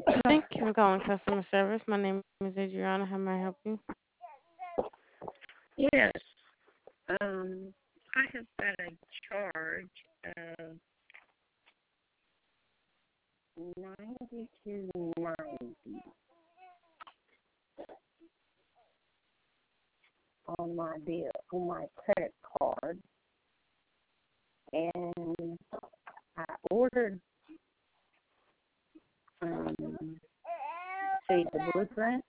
Thank you for calling customer service. My name is Adriana. How may I help you? Yes. I have got a charge of 92.90 on my bill on my credit card, and I ordered see the blueprint,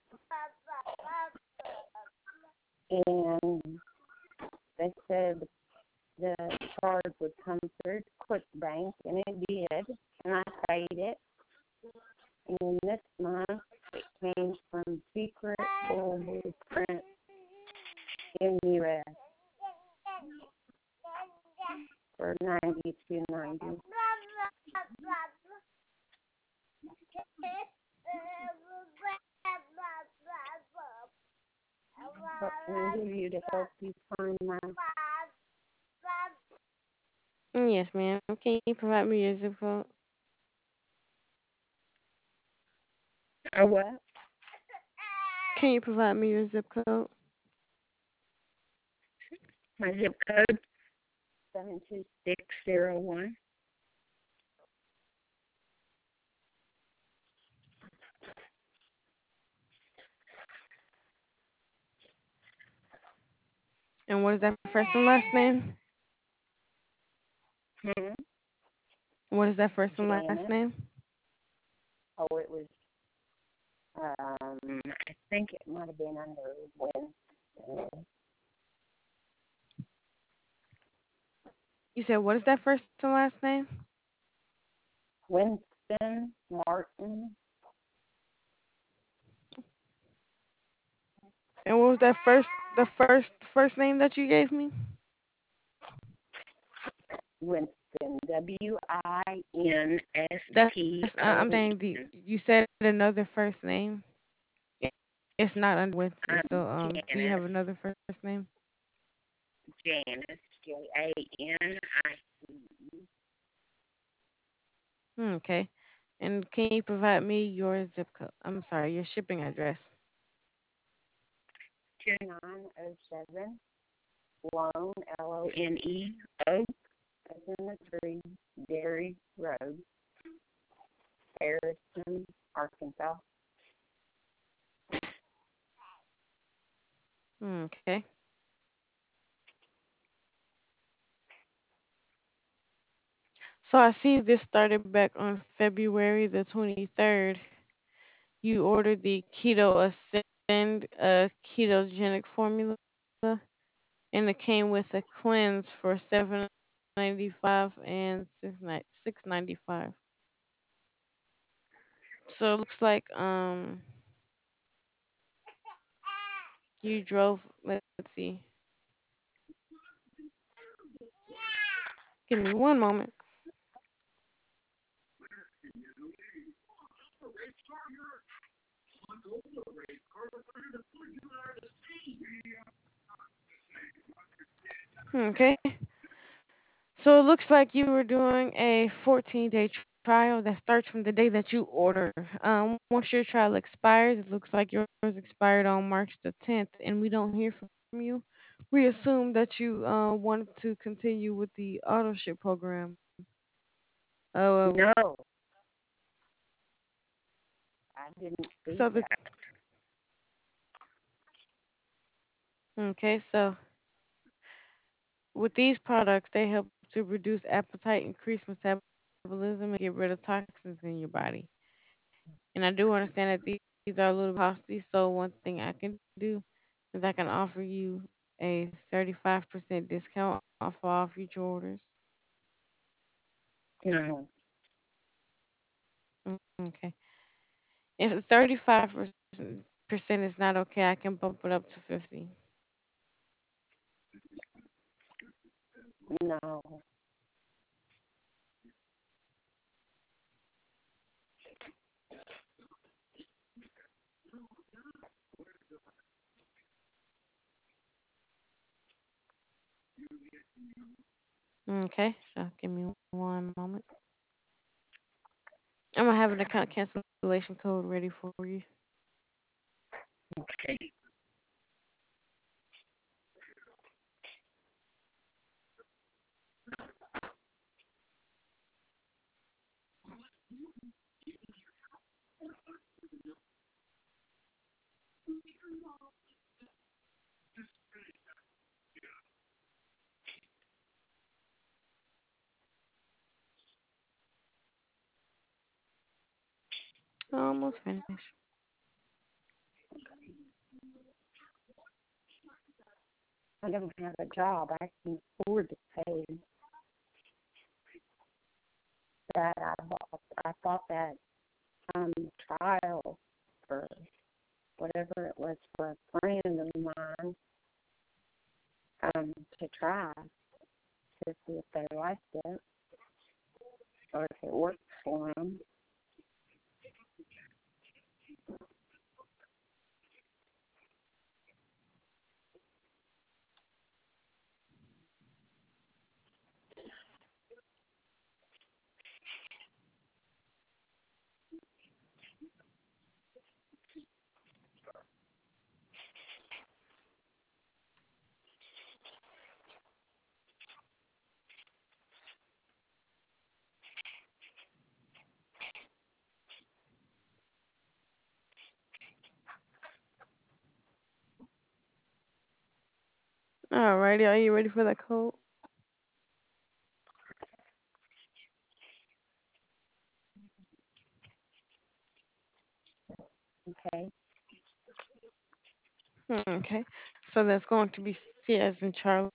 and they said the charge would come through QuickBank, and it did, and I paid it. And this month it came from Secret Full Blueprint in US for 92.90. What can I do you to help you find my Yes, ma'am. Can you provide me your zip code? what? Can you provide me your zip code? My zip code 72601. And what is that first and last name? Hmm. What is that first and last Janice. name? Oh, it was. I think it might have been under Winston. You said what is that first and last name? Winston Martin. And what was that first name that you gave me? Winston. That's I'm saying Winston. you said another first name. It's not under Winston. I'm So do you have Janice. another first name? Janice. Janice. Okay. And can you provide me your zip code? I'm sorry, your shipping address. 2907 Lone Lone Oak as in the tree, Dairy Road, Harrison, Arkansas. Okay. So I see this started back on February the 23rd. You ordered the Keto Ascend ketogenic formula, and it came with a cleanse for 795 and 695. So it looks like you drove. Let's see. Give me one moment. Okay. So it looks like you were doing a 14-day trial that starts from the day that you order. Once your trial expires, it looks like yours expired on March the 10th, and we don't hear from you. We assume that you wanted to continue with the auto ship program. Uh, No, I didn't see so the that. okay, so with these products, they help to reduce appetite, increase metabolism, and get rid of toxins in your body. And I do understand that these are a little costly, so one thing I can do is I can offer you a 35% discount off all future orders. No, Okay. If 35% is not okay, I can bump it up to 50. no. Okay, so give me one moment. I'm gonna have an account cancellation code ready for you. Okay. Almost finished. I don't have a job. I can afford to pay that. I bought that um trial for whatever it was for a friend of mine to try to see if they liked it or if it worked for them. Alrighty, are you ready for that code? Okay. Okay. So that's going to be C as in Charlie,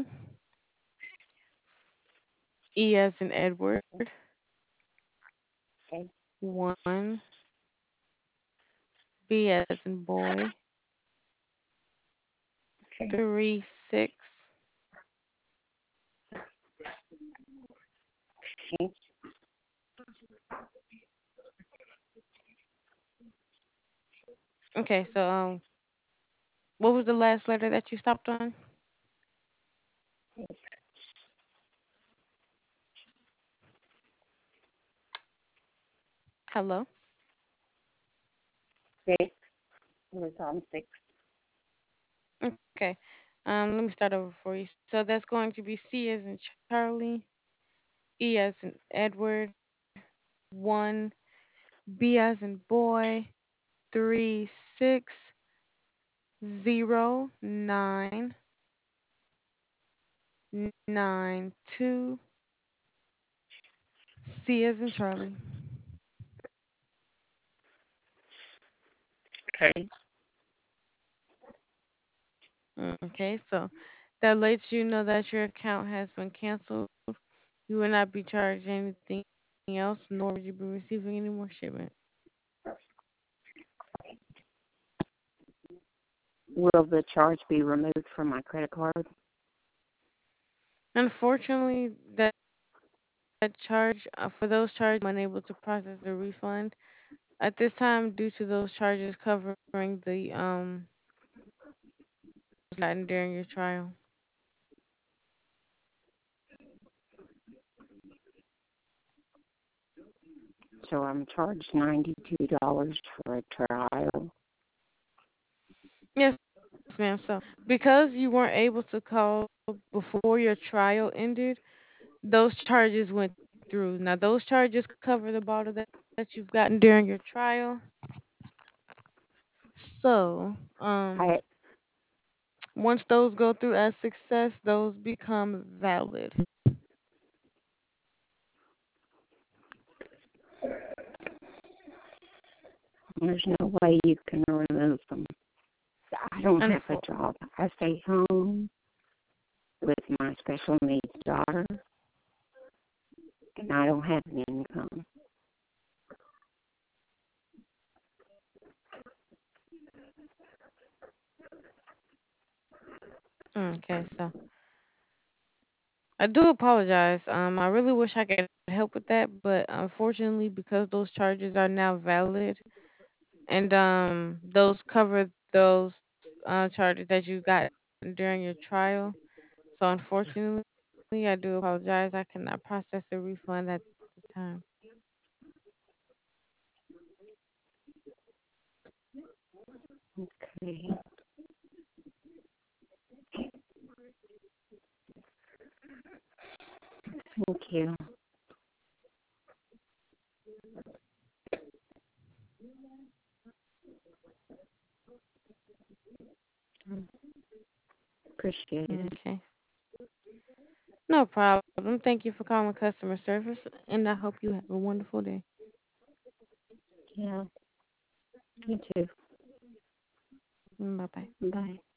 E as in Edward, Okay. 1, B as in boy, Okay. 3, 6. Okay. Okay, so what was the last letter that you stopped on? Hello? Six. It was on six. Okay. Let me start over for you. So that's going to be C as in Charlie, E as in Edward, 1, B as in boy, 3, 6, 0, 9, 9, 2, C as in Charlie. Okay. Okay, so that lets you know that your account has been canceled. You will not be charged anything else, nor will you be receiving any more shipment. Will the charge be removed from my credit card? Unfortunately, that charge for those charges, I'm unable to process a refund at this time due to those charges covering the gotten during your trial. So I'm charged $92 for a trial. Yes, ma'am. So because you weren't able to call before your trial ended, those charges went through. Now those charges cover the bottle that you've gotten during your trial. So I once those go through as success, those become valid. There's no way you can remove them. I don't have a Unfor- job. I stay home with my special needs daughter, and I don't have an income. okay, so I do apologize. I really wish I could help with that, but unfortunately, because those charges are now valid and those cover those charges that you got during your trial, so unfortunately, I do apologize. I cannot process a refund at this time. Okay. Thank you. Mm, appreciate it. Okay. No problem. Thank you for calling customer service, and I hope you have a wonderful day. Yeah. You too. Bye bye. Bye.